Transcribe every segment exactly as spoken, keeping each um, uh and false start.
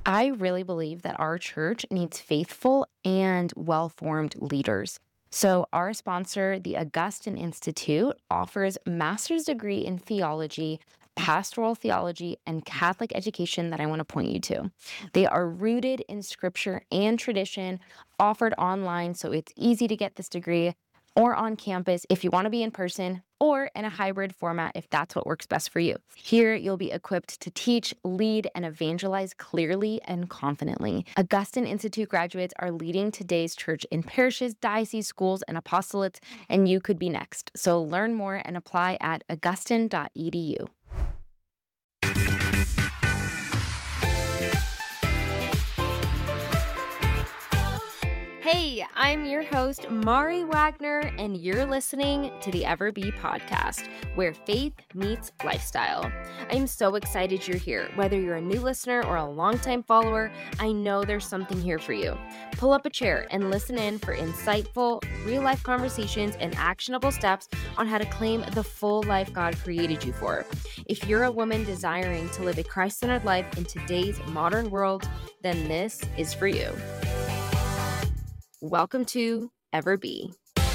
I really believe that our church needs faithful and well-formed leaders. So, our sponsor, the Augustine Institute, offers master's degree in theology, pastoral theology, and Catholic education that I want to point you to. They are rooted in scripture and tradition, offered online, so it's easy to get this degree, or on campus if you want to be in person, or in a hybrid format if that's what works best for you. Here, you'll be equipped to teach, lead, and evangelize clearly and confidently. Augustine Institute graduates are leading today's church in parishes, dioceses, schools, and apostolates, and you could be next. So learn more and apply at augustine dot e d u. Hey, I'm your host, Mari Wagner, and you're listening to the Ever Be podcast, where faith meets lifestyle. I'm so excited you're here. Whether you're a new listener or a longtime follower, I know there's something here for you. Pull up a chair and listen in for insightful, real-life conversations and actionable steps on how to claim the full life God created you for. If you're a woman desiring to live a Christ-centered life in today's modern world, then this is for you. Welcome to Ever Be.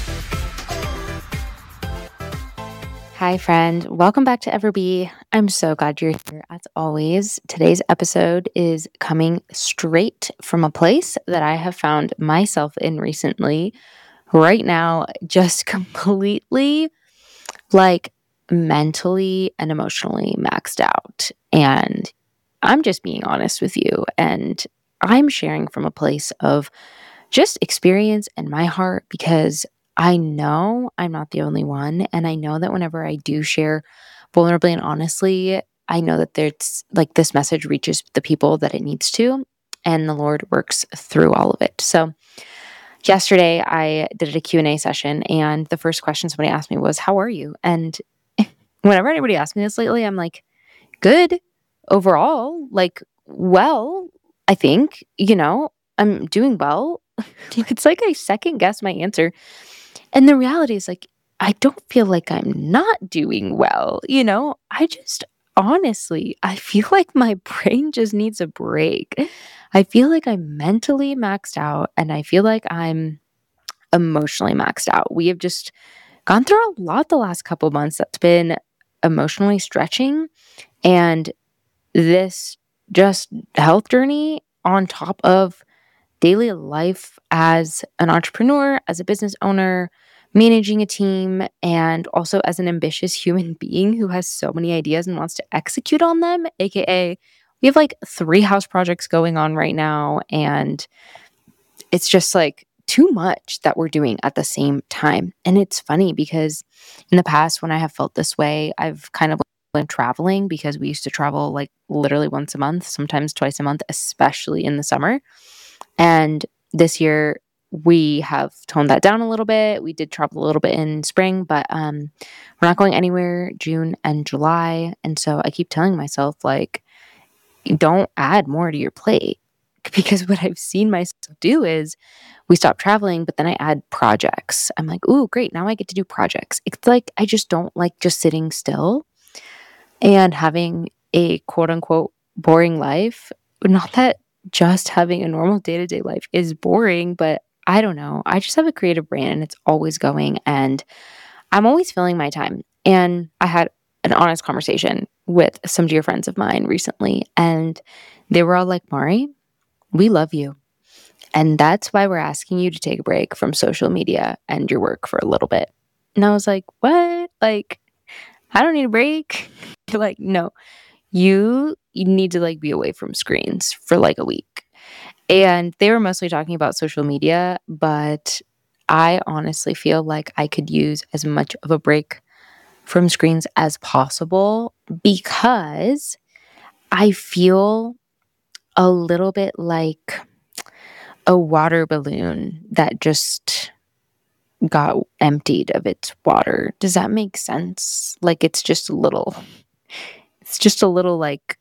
Hi, friend. Welcome back to Ever Be. I'm so glad you're here as always. Today's episode is coming straight from a place that I have found myself in recently. Right now, just completely like mentally and emotionally maxed out. And I'm just being honest with you. And I'm sharing from a place of just experience in my heart because I know I'm not the only one. And I know that whenever I do share vulnerably and honestly, I know that there's like this message reaches the people that it needs to, and the Lord works through all of it. So yesterday I did a Q and A session, and the first question somebody asked me was, "How are you?" And whenever anybody asks me this lately, I'm like, good overall, like, well, I think, you know, I'm doing well. It's like I second guess my answer. And the reality is like, I don't feel like I'm not doing well. You know, I just honestly, I feel like my brain just needs a break. I feel like I'm mentally maxed out and I feel like I'm emotionally maxed out. We have just gone through a lot the last couple months that's been emotionally stretching. And this just health journey on top of daily life as an entrepreneur, as a business owner, managing a team, and also as an ambitious human being who has so many ideas and wants to execute on them, aka we have like three house projects going on right now, and it's just like too much that we're doing at the same time. And it's funny because in the past when I have felt this way, I've kind of went traveling because we used to travel like literally once a month, sometimes twice a month, especially in the summer. And this year we have toned that down a little bit. We did travel a little bit in spring, but um, we're not going anywhere June and July. And so I keep telling myself, like, don't add more to your plate. Because what I've seen myself do is we stop traveling, but then I add projects. I'm like, ooh, great. Now I get to do projects. It's like I just don't like just sitting still and having a quote unquote boring life. Not that just having a normal day-to-day life is boring, but I don't know. I just have a creative brain and it's always going, and I'm always filling my time. And I had an honest conversation with some dear friends of mine recently, and they were all like, Mari, we love you. And that's why we're asking you to take a break from social media and your work for a little bit. And I was like, what? Like, I don't need a break. They're like, no, you, you need to like be away from screens for like a week. And they were mostly talking about social media, but I honestly feel like I could use as much of a break from screens as possible because I feel a little bit like a water balloon that just got emptied of its water. Does that make sense? Like it's just a little, it's just a little like,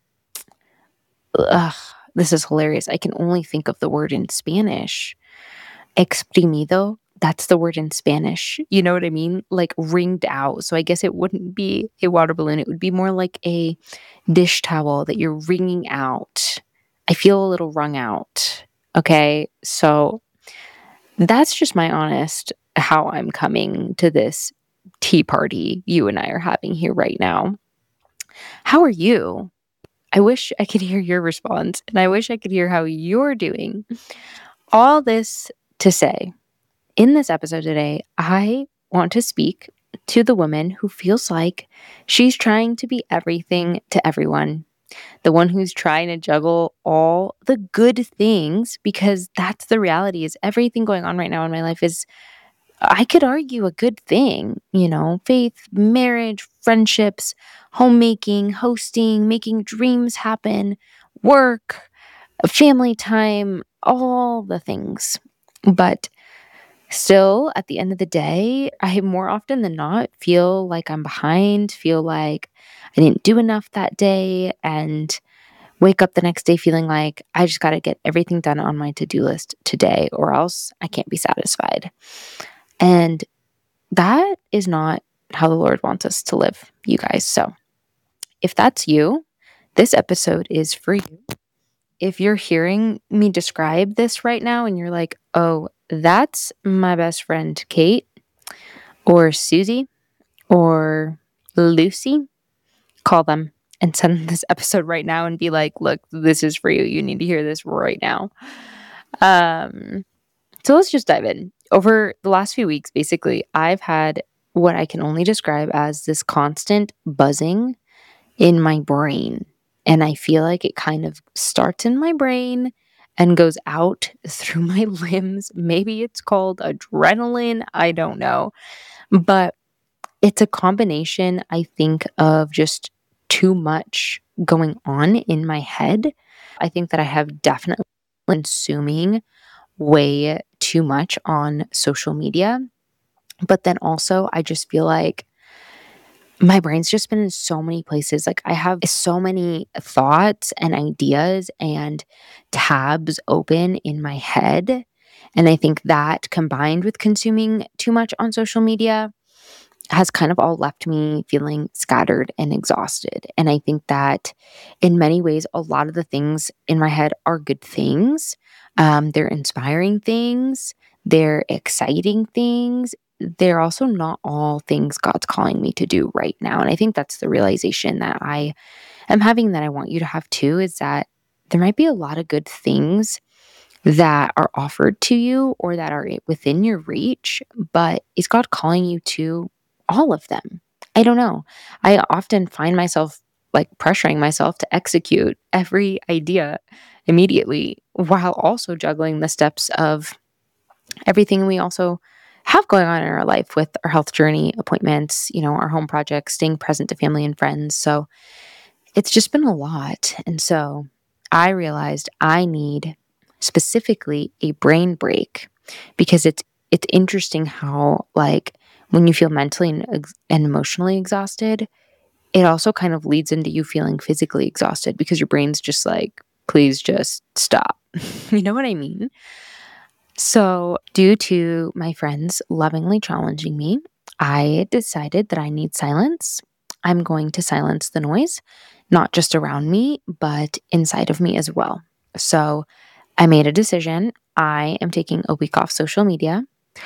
ugh, this is hilarious. I can only think of the word in Spanish. Exprimido. That's the word in Spanish. You know what I mean? Like wringed out. So I guess it wouldn't be a water balloon. It would be more like a dish towel that you're wringing out I feel a little wrung out. Okay. So that's just my honest how I'm coming to this tea party you and I are having here right now. How are you? I wish I could hear your response, and I wish I could hear how you're doing. All this to say, in this episode today, I want to speak to the woman who feels like she's trying to be everything to everyone. The one who's trying to juggle all the good things, because that's the reality. Is everything going on right now in my life is, I could argue, a good thing, you know, faith, marriage, friendships, homemaking, hosting, making dreams happen, work, family time, all the things. But still, at the end of the day, I more often than not feel like I'm behind, feel like I didn't do enough that day, and wake up the next day feeling like I just got to get everything done on my to-do list today, or else I can't be satisfied. And that is not how the Lord wants us to live, you guys. So if that's you, this episode is for you. If you're hearing me describe this right now and you're like, oh, that's my best friend, Kate, or Susie, or Lucy, call them and send them this episode right now and be like, look, this is for you. You need to hear this right now. Um, so let's just dive in. Over the last few weeks, basically, I've had what I can only describe as this constant buzzing in my brain. And I feel like it kind of starts in my brain and goes out through my limbs. Maybe it's called adrenaline. I don't know. But it's a combination, I think, of just too much going on in my head. I think that I have definitely been consuming way too much on social media. But then also, I just feel like my brain's just been in so many places. Like, I have so many thoughts and ideas and tabs open in my head. And I think that combined with consuming too much on social media has kind of all left me feeling scattered and exhausted. And I think that in many ways, a lot of the things in my head are good things. Um, they're inspiring things. They're exciting things. They're also not all things God's calling me to do right now. And I think that's the realization that I am having, that I want you to have too, is that there might be a lot of good things that are offered to you or that are within your reach, but is God calling you to all of them? I don't know. I often find myself like pressuring myself to execute every idea immediately while also juggling the steps of everything we also have going on in our life with our health journey, appointments, you know, our home projects, staying present to family and friends. So it's just been a lot. And so I realized I need specifically a brain break, because it's it's interesting how, like, when you feel mentally and, ex- and emotionally exhausted, it also kind of leads into you feeling physically exhausted, because your brain's just like, please just stop. You know what I mean? So, due to my friends lovingly challenging me, I decided that I need silence. I'm going to silence the noise, not just around me, but inside of me as well. So, I made a decision. I am taking a week off social media.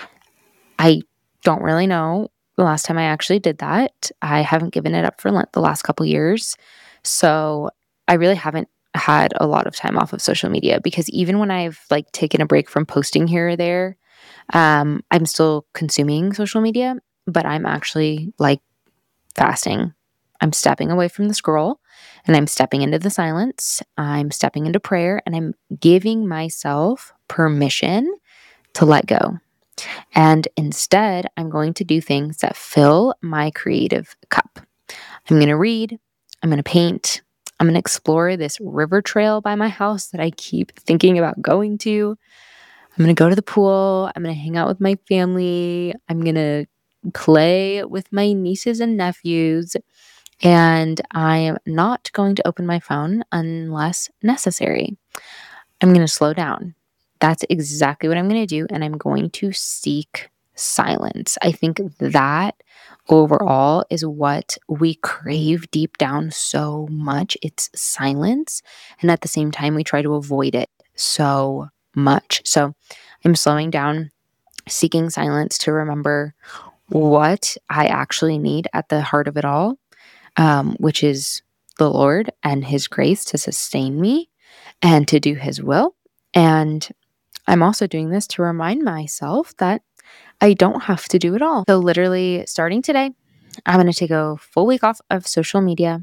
I don't really know the last time I actually did that. I haven't given it up for Lent the last couple years. So I really haven't had a lot of time off of social media, because even when I've like taken a break from posting here or there, um, I'm still consuming social media, but I'm actually like fasting. I'm stepping away from the scroll and I'm stepping into the silence. I'm stepping into prayer and I'm giving myself permission to let go. And instead, I'm going to do things that fill my creative cup. I'm going to read. I'm going to paint. I'm going to explore this river trail by my house that I keep thinking about going to. I'm going to go to the pool. I'm going to hang out with my family. I'm going to play with my nieces and nephews. And I am not going to open my phone unless necessary. I'm going to slow down. That's exactly what I'm going to do. And I'm going to seek silence. I think that overall is what we crave deep down so much. It's silence. And at the same time, we try to avoid it so much. So I'm slowing down, seeking silence to remember what I actually need at the heart of it all, um, which is the Lord and His grace to sustain me and to do His will. And I'm also doing this to remind myself that I don't have to do it all. So, literally, starting today, I'm going to take a full week off of social media.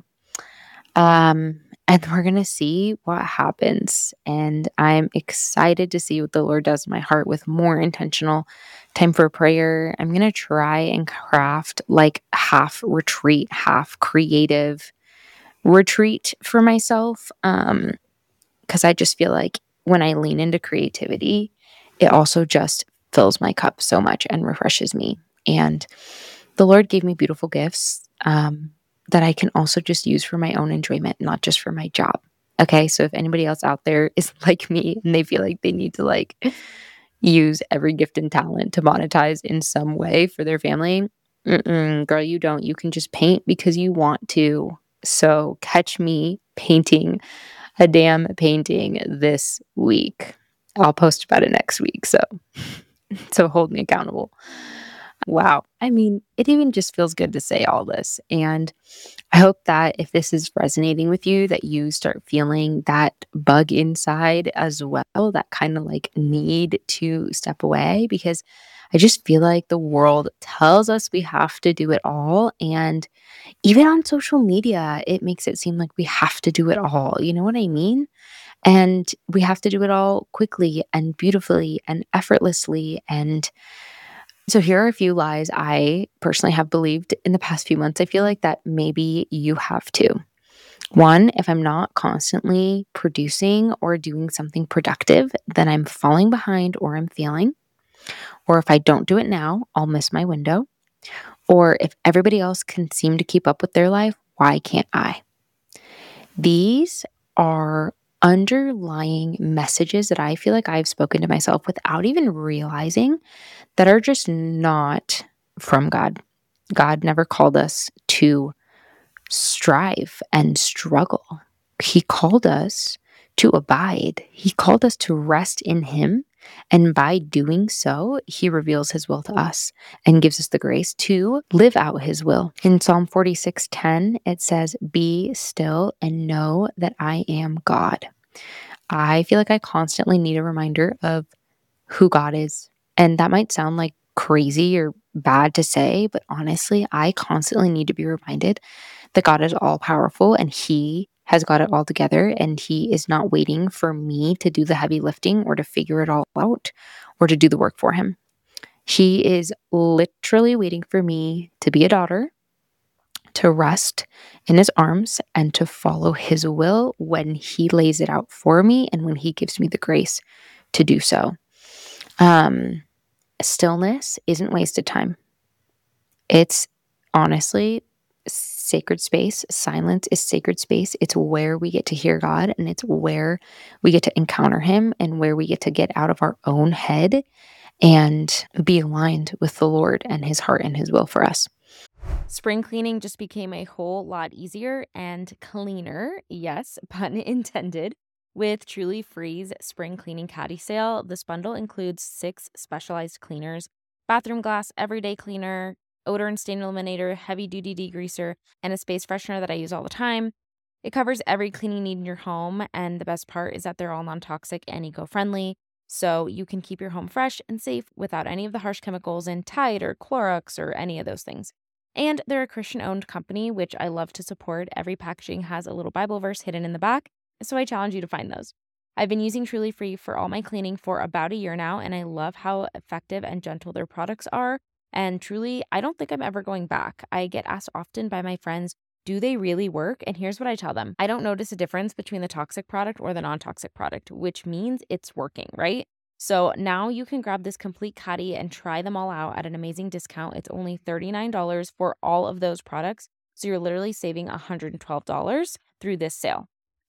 Um, and we're going to see what happens. And I'm excited to see what the Lord does in my heart with more intentional time for prayer. I'm going to try and craft like half retreat, half creative retreat for myself. Um, because I just feel like when I lean into creativity, it also just fills my cup so much and refreshes me. And the Lord gave me beautiful gifts um, that I can also just use for my own enjoyment, not just for my job. Okay, so if anybody else out there is like me and they feel like they need to like use every gift and talent to monetize in some way for their family, mm-mm, girl, you don't. You can just paint because you want to. So catch me painting a damn painting this week. I'll post about it next week. So, so hold me accountable. Wow. I mean, it even just feels good to say all this. And I hope that if this is resonating with you, that you start feeling that bug inside as well, that kind of like need to step away, because I just feel like the world tells us we have to do it all. And even on social media, it makes it seem like we have to do it all. You know what I mean? And we have to do it all quickly and beautifully and effortlessly. And so here are a few lies I personally have believed in the past few months. I feel like that maybe you have too. One, if I'm not constantly producing or doing something productive, then I'm falling behind or I'm failing. Or if I don't do it now, I'll miss my window. Or if everybody else can seem to keep up with their life, why can't I? These are underlying messages that I feel like I've spoken to myself without even realizing, that are just not from God. God never called us to strive and struggle. He called us to abide. He called us to rest in Him. And by doing so, He reveals His will to us and gives us the grace to live out His will. In Psalm forty-six ten, it says, "Be still and know that I am God." I feel like I constantly need a reminder of who God is. And that might sound like crazy or bad to say, but honestly, I constantly need to be reminded that God is all powerful and He has got it all together, and He is not waiting for me to do the heavy lifting or to figure it all out or to do the work for Him. He is literally waiting for me to be a daughter, to rest in His arms, and to follow His will when He lays it out for me and when He gives me the grace to do so. Um, stillness isn't wasted time. It's honestly sacred space. Silence is sacred space. It's where we get to hear God, and it's where we get to encounter Him, and where we get to get out of our own head and be aligned with the Lord and His heart and His will for us. Spring cleaning just became a whole lot easier and cleaner, yes, pun intended, with Truly Free's spring cleaning caddy sale. This bundle includes six specialized cleaners: bathroom glass, everyday cleaner, odor and stain eliminator, heavy duty degreaser, and a space freshener that I use all the time. It covers every cleaning need in your home, and the best part is that they're all non-toxic and eco-friendly, so you can keep your home fresh and safe without any of the harsh chemicals in Tide or Clorox or any of those things. And they're a Christian-owned company, which I love to support. Every packaging has a little Bible verse hidden in the back, so I challenge you to find those. I've been using Truly Free for all my cleaning for about a year now, and I love how effective and gentle their products are. And truly, I don't think I'm ever going back. I get asked often by my friends, do they really work? And here's what I tell them. I don't notice a difference between the toxic product or the non-toxic product, which means it's working, right? So now you can grab this complete caddy and try them all out at an amazing discount. It's only thirty-nine dollars for all of those products. So you're literally saving one hundred twelve dollars through this sale.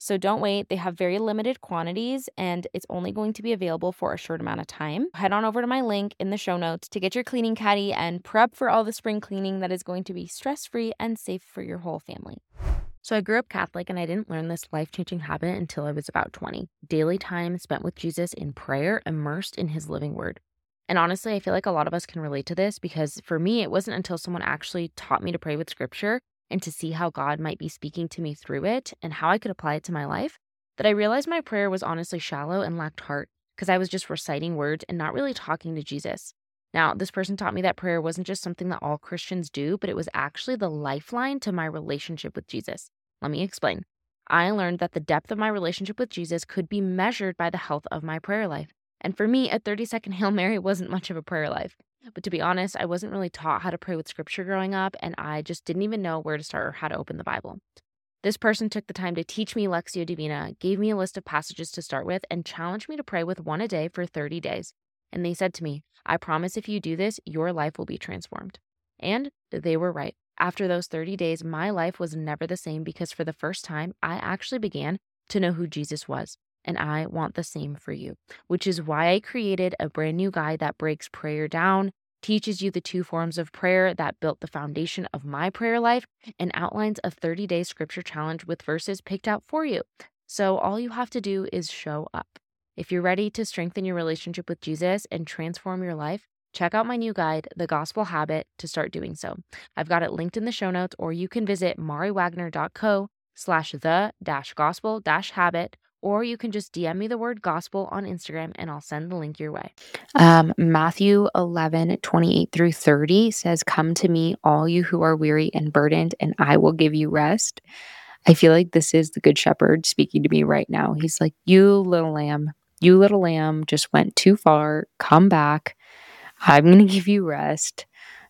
So don't wait. They have very limited quantities and it's only going to be available for a short amount of time. Head on over to my link in the show notes to get your cleaning caddy and prep for all the spring cleaning that is going to be stress-free and safe for your whole family. So I grew up Catholic and I didn't learn this life-changing habit until I was about twenty. Daily time spent with Jesus in prayer, immersed in his living word. And honestly, I feel like a lot of us can relate to this because for me, it wasn't until someone actually taught me to pray with scripture and to see how God might be speaking to me through it and how I could apply it to my life that I realized my prayer was honestly shallow and lacked heart because I was just reciting words and not really talking to Jesus. Now, this person taught me that prayer wasn't just something that all Christians do, but it was actually the lifeline to my relationship with Jesus. Let me explain. I learned that the depth of my relationship with Jesus could be measured by the health of my prayer life. And for me, a thirty-second Hail Mary wasn't much of a prayer life. But to be honest, I wasn't really taught how to pray with scripture growing up, and I just didn't even know where to start or how to open the Bible. This person took the time to teach me Lectio Divina, gave me a list of passages to start with, and challenged me to pray with one a day for thirty days. And they said to me, I promise if you do this, your life will be transformed. And they were right. After those thirty days, my life was never the same because for the first time, I actually began to know who Jesus was. And I want the same for you, which is why I created a brand new guide that breaks prayer down, teaches you the two forms of prayer that built the foundation of my prayer life, and outlines a thirty-day scripture challenge with verses picked out for you. So all you have to do is show up. If you're ready to strengthen your relationship with Jesus and transform your life, check out my new guide, The Gospel Habit, to start doing so. I've got it linked in the show notes, or you can visit mariwagner.co slash the dash gospel dash habit, or you can just D M me the word gospel on Instagram and I'll send the link your way. Um, Matthew eleven, twenty-eight through thirty says, come to me, all you who are weary and burdened, and I will give you rest. I feel like this is the Good Shepherd speaking to me right now. He's like, you little lamb, you little lamb just went too far. Come back. I'm going to give you rest.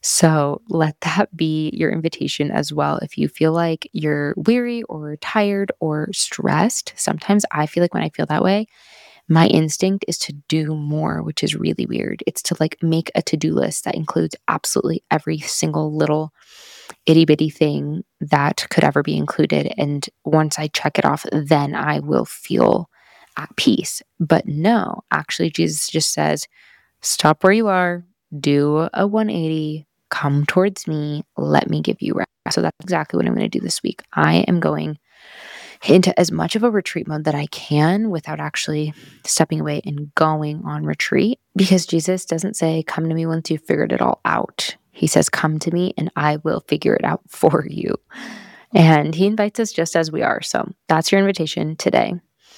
So let that be your invitation as well. If you feel like you're weary or tired or stressed, sometimes I feel like when I feel that way, my instinct is to do more, which is really weird. It's to like make a to-do list that includes absolutely every single little itty bitty thing that could ever be included. And once I check it off, then I will feel at peace. But no, actually, Jesus just says, stop where you are, do a one eighty, come towards me, let me give you rest. So that's exactly what I'm going to do this week. I am going into as much of a retreat mode that I can without actually stepping away and going on retreat, because Jesus doesn't say, come to me once you've figured it all out. He says, come to me and I will figure it out for you. And he invites us just as we are. So that's your invitation today.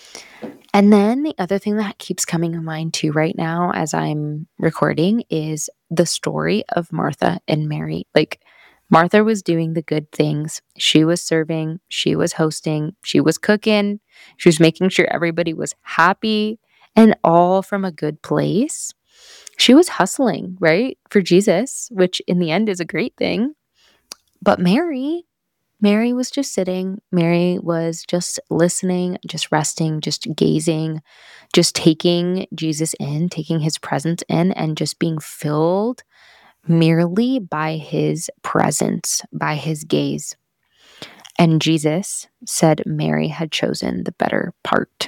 And then the other thing that keeps coming to mind too right now as I'm recording is the story of Martha and Mary. Like, Martha was doing the good things. She was serving, she was hosting, she was cooking, she was making sure everybody was happy, and all from a good place. She was hustling, right, for Jesus, which in the end is a great thing. But Mary, Mary was just sitting. Mary was just listening, just resting, just gazing, just taking Jesus in, taking his presence in, and just being filled merely by his presence, by his gaze. And Jesus said Mary had chosen the better part.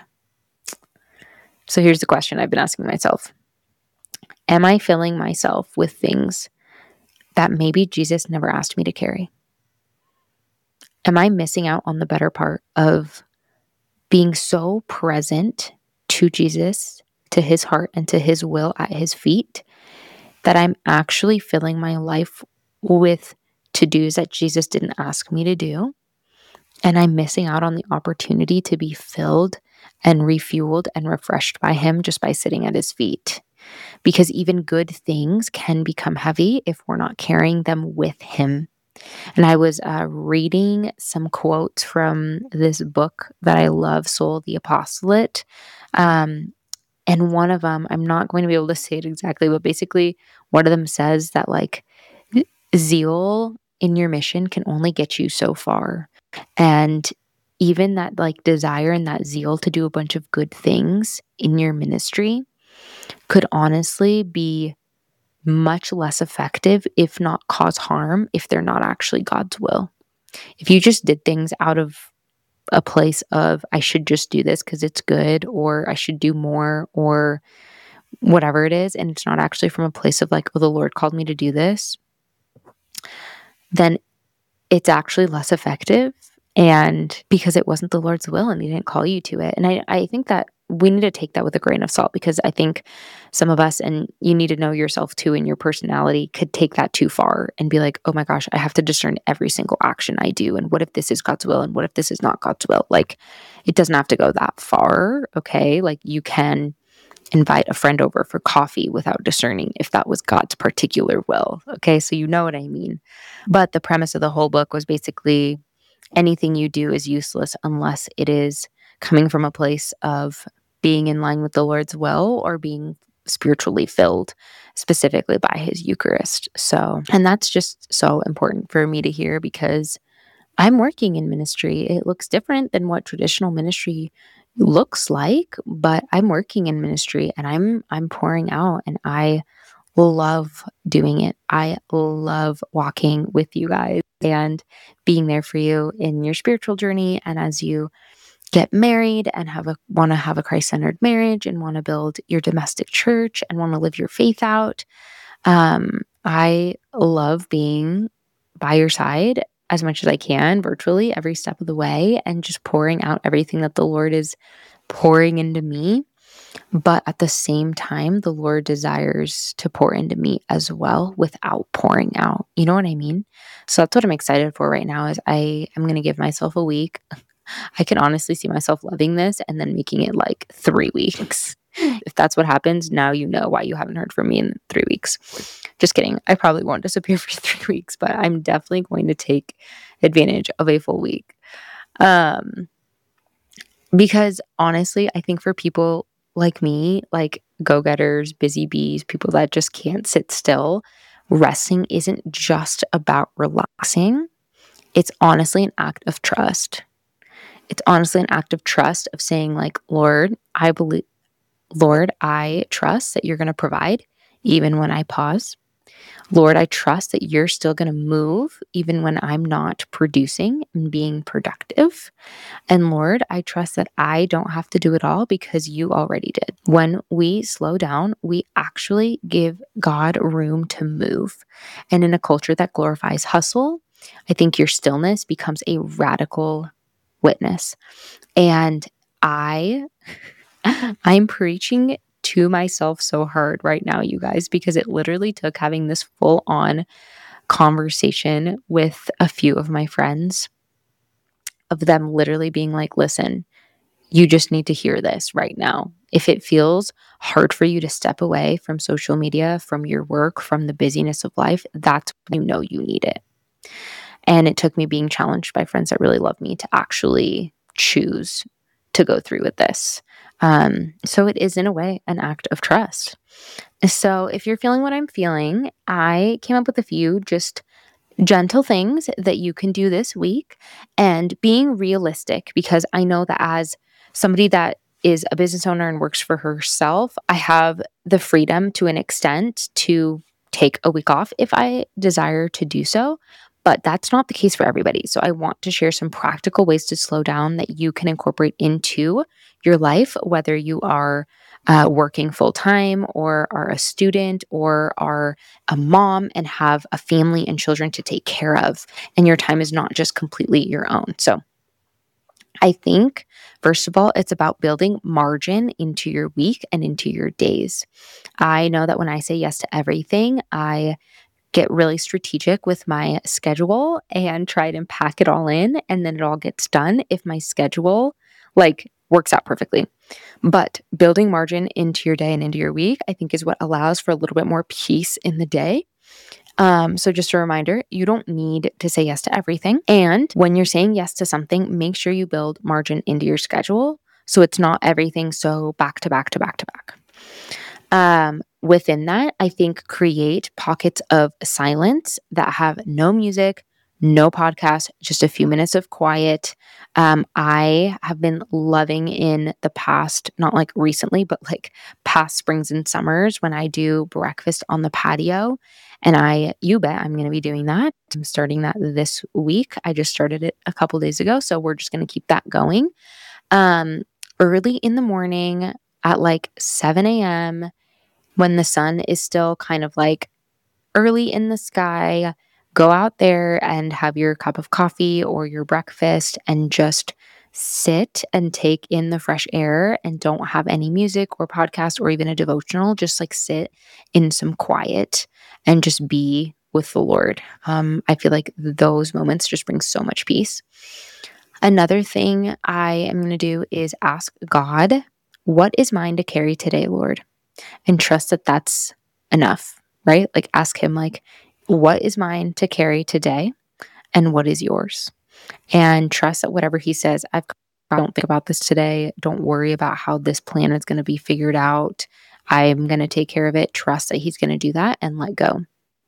So here's the question I've been asking myself. Am I filling myself with things that maybe Jesus never asked me to carry? Am I missing out on the better part of being so present to Jesus, to his heart, and to his will at his feet, that I'm actually filling my life with to-dos that Jesus didn't ask me to do? And I'm missing out on the opportunity to be filled and refueled and refreshed by him just by sitting at his feet. Because even good things can become heavy if we're not carrying them with him. And I was uh, reading some quotes from this book that I love, Soul the Apostolate. Um, and one of them, I'm not going to be able to say it exactly, but basically one of them says that like zeal in your mission can only get you so far. And even that like desire and that zeal to do a bunch of good things in your ministry could honestly be much less effective, if not cause harm, if they're not actually God's will. If you just did things out of a place of I should just do this because it's good, or I should do more, or whatever it is, and it's not actually from a place of like, oh, the Lord called me to do this, then it's actually less effective. And because it wasn't the Lord's will and he didn't call you to it. And I, I think that we need to take that with a grain of salt, because I think some of us, and you need to know yourself too, and your personality could take that too far and be like, oh my gosh, I have to discern every single action I do. And what if this is God's will? And what if this is not God's will? Like, it doesn't have to go that far. Okay. Like, you can invite a friend over for coffee without discerning if that was God's particular will. Okay. So you know what I mean. But the premise of the whole book was basically anything you do is useless unless it is coming from a place of being in line with the Lord's will or being spiritually filled, specifically by his Eucharist. So, and that's just so important for me to hear, because I'm working in ministry. It looks different than what traditional ministry looks like, but I'm working in ministry and I'm I'm pouring out, and I love doing it. I love walking with you guys and being there for you in your spiritual journey, and as you get married and have a want to have a Christ-centered marriage and want to build your domestic church and want to live your faith out. Um, I love being by your side as much as I can virtually every step of the way, and just pouring out everything that the Lord is pouring into me. But at the same time, the Lord desires to pour into me as well without pouring out. You know what I mean? So that's what I'm excited for right now, is I am going to give myself a week. I can honestly see myself loving this and then making it like three weeks. If that's what happens, now you know why you haven't heard from me in three weeks. Just kidding. I probably won't disappear for three weeks, but I'm definitely going to take advantage of a full week. Um, because honestly, I think for people like me, like go-getters, busy bees, people that just can't sit still, resting isn't just about relaxing. It's honestly an act of trust. It's honestly an act of trust of saying like, Lord, I believe, Lord, I trust that you're going to provide even when I pause. Lord, I trust that you're still going to move even when I'm not producing and being productive. And Lord, I trust that I don't have to do it all because you already did. When we slow down, we actually give God room to move. And in a culture that glorifies hustle, I think your stillness becomes a radical witness. And I, I'm preaching to myself so hard right now, you guys, because it literally took having this full on conversation with a few of my friends, of them literally being like, listen, you just need to hear this right now. If it feels hard for you to step away from social media, from your work, from the busyness of life, that's when you know you need it. And it took me being challenged by friends that really love me to actually choose to go through with this. Um, so it is, in a way, an act of trust. So if you're feeling what I'm feeling, I came up with a few just gentle things that you can do this week, and being realistic, because I know that as somebody that is a business owner and works for herself, I have the freedom to an extent to take a week off if I desire to do so. But that's not the case for everybody. So I want to share some practical ways to slow down that you can incorporate into your life, whether you are uh, working full-time or are a student or are a mom and have a family and children to take care of, and your time is not just completely your own. So I think, first of all, it's about building margin into your week and into your days. I know that when I say yes to everything, I get really strategic with my schedule and try to pack it all in, and then it all gets done if my schedule like works out perfectly. But building margin into your day and into your week, I think, is what allows for a little bit more peace in the day. Um, so just a reminder, you don't need to say yes to everything. And when you're saying yes to something, make sure you build margin into your schedule so it's not everything so back to back to back to back. Um, within that, I think create pockets of silence that have no music, no podcast, just a few minutes of quiet. Um, I have been loving in the past, not like recently, but like past springs and summers when I do breakfast on the patio. And I, you bet I'm going to be doing that. I'm starting that this week. I just started it a couple days ago. So we're just going to keep that going. Um, early in the morning at like seven a.m. when the sun is still kind of like early in the sky, go out there and have your cup of coffee or your breakfast and just sit and take in the fresh air and don't have any music or podcast or even a devotional. Just like sit in some quiet and just be with the Lord. Um, I feel like those moments just bring so much peace. Another thing I am going to do is ask God, what is mine to carry today, Lord? And trust that that's enough, right? Like ask him like, what is mine to carry today and what is yours? And trust that whatever he says, I've don't think about this today. Don't worry about how this plan is going to be figured out. I'm going to take care of it. Trust that he's going to do that and let go.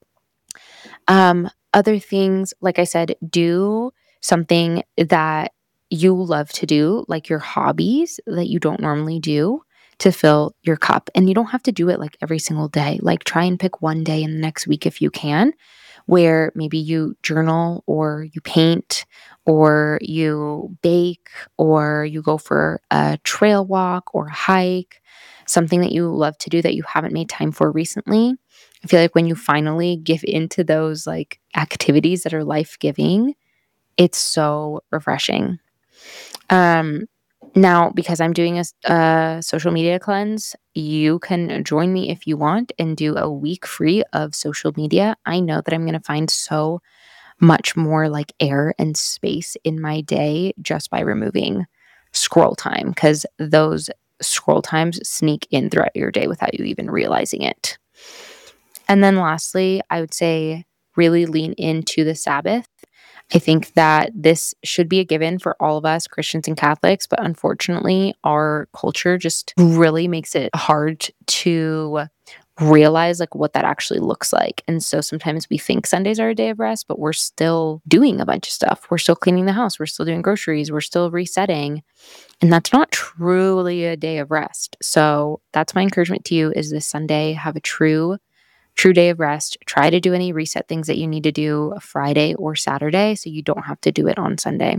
Um, other things, like I said, do something that you love to do, like your hobbies that you don't normally do to fill your cup. And you don't have to do it like every single day. Like try and pick one day in the next week if you can, where maybe you journal or you paint or you bake or you go for a trail walk or hike, something that you love to do that you haven't made time for recently. I feel like when you finally give into those like activities that are life-giving, it's so refreshing. Um, now, because I'm doing a, a social media cleanse, you can join me if you want and do a week free of social media. I know that I'm going to find so much more like air and space in my day just by removing scroll time, because those scroll times sneak in throughout your day without you even realizing it. And then lastly, I would say really lean into the Sabbath. I think that this should be a given for all of us, Christians and Catholics, but unfortunately, our culture just really makes it hard to realize like what that actually looks like. And so sometimes we think Sundays are a day of rest, but we're still doing a bunch of stuff. We're still cleaning the house. We're still doing groceries. We're still resetting. And that's not truly a day of rest. So that's my encouragement to you is this Sunday, have a true True day of rest. Try to do any reset things that you need to do Friday or Saturday so you don't have to do it on Sunday.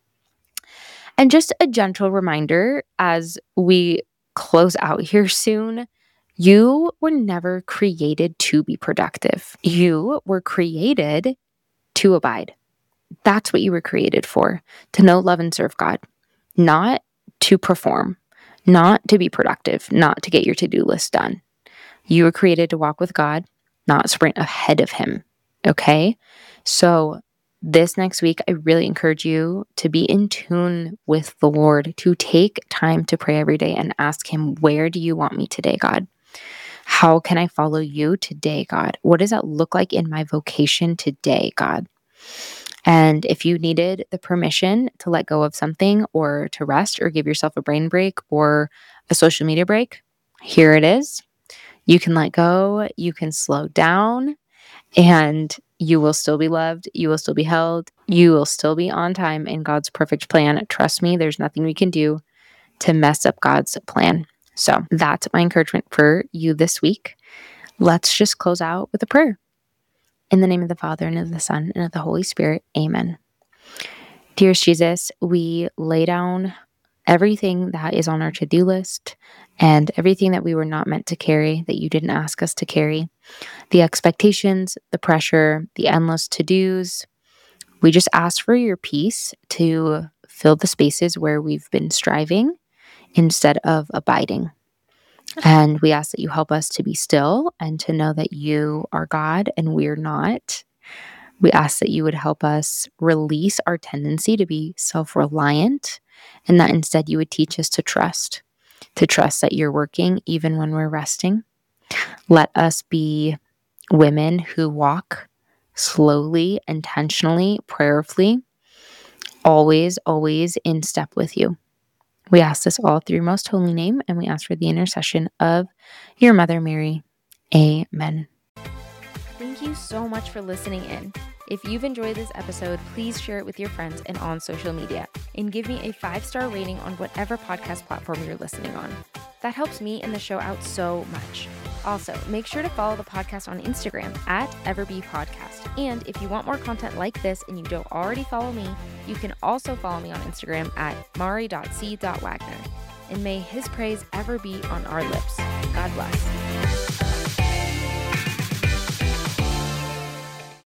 And just a gentle reminder as we close out here soon, you were never created to be productive. You were created to abide. That's what you were created for, to know, love, and serve God, not to perform, not to be productive, not to get your to-do list done. You were created to walk with God, not sprint ahead of him. Okay? So this next week, I really encourage you to be in tune with the Lord, to take time to pray every day and ask him, where do you want me today, God? How can I follow you today, God? What does that look like in my vocation today, God? And if you needed the permission to let go of something or to rest or give yourself a brain break or a social media break, here it is. You can let go, you can slow down, and you will still be loved. You will still be held. You will still be on time in God's perfect plan. Trust me, there's nothing we can do to mess up God's plan. So that's my encouragement for you this week. Let's just close out with a prayer. In the name of the Father, and of the Son, and of the Holy Spirit, amen. Dearest Jesus, we lay down everything that is on our to-do list and everything that we were not meant to carry, that you didn't ask us to carry, the expectations, the pressure, the endless to-dos. We just ask for your peace to fill the spaces where we've been striving instead of abiding. And we ask that you help us to be still and to know that you are God and we're not. We ask that you would help us release our tendency to be self-reliant, and that instead you would teach us to trust, to trust that you're working even when we're resting. Let us be women who walk slowly, intentionally, prayerfully, always, always in step with you. We ask this all through your most holy name, and we ask for the intercession of your Mother Mary. Amen. Thank you so much for listening in. If you've enjoyed this episode, please share it with your friends and on social media, and give me a five-star rating on whatever podcast platform you're listening on. That helps me and the show out so much. Also, make sure to follow the podcast on Instagram at EverBePodcast. And if you want more content like this and you don't already follow me, you can also follow me on Instagram at mari dot c dot wagner. And may his praise ever be on our lips. God bless.